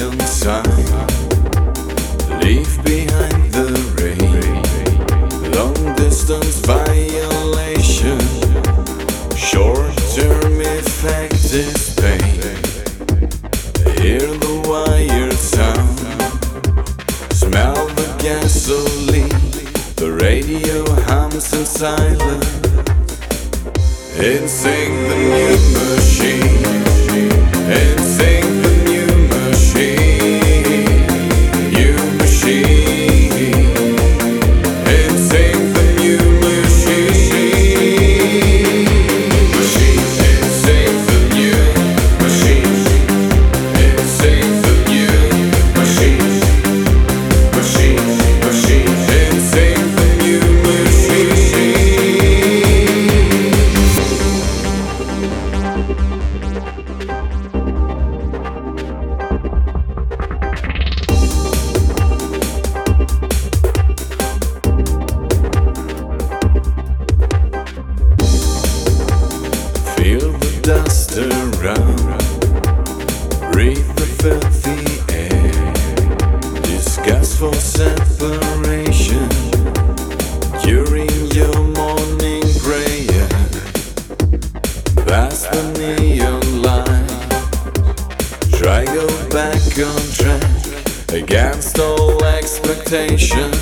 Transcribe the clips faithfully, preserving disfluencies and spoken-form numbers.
neon sign. Leave behind the rain. Long distance violation. Short-term effect is pain. Hear the wired sound. Smell the gasoline. The radio hums in silence. In sync the new machine. In sync the new machine. New machine. In sync the new machine. Machine. In sync the new machine. In sync the new machine. Machine. Machine. In sync the new machine. Feel the dust around. Breathe the filthy air. Discuss for separation during your morning prayer. Past the neon light. Try go back on track against all expectations.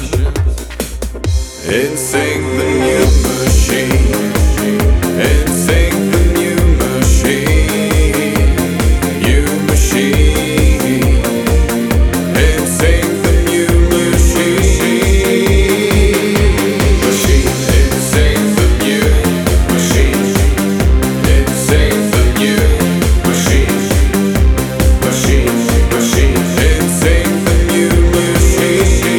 In sync the new machine. In sync the new machine. New machine. In sync the new machine. Machine. In sync the new machine. In sync the new machine. Machine. Machine. In sync the new machine.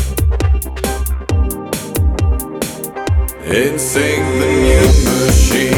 In sync the new machine.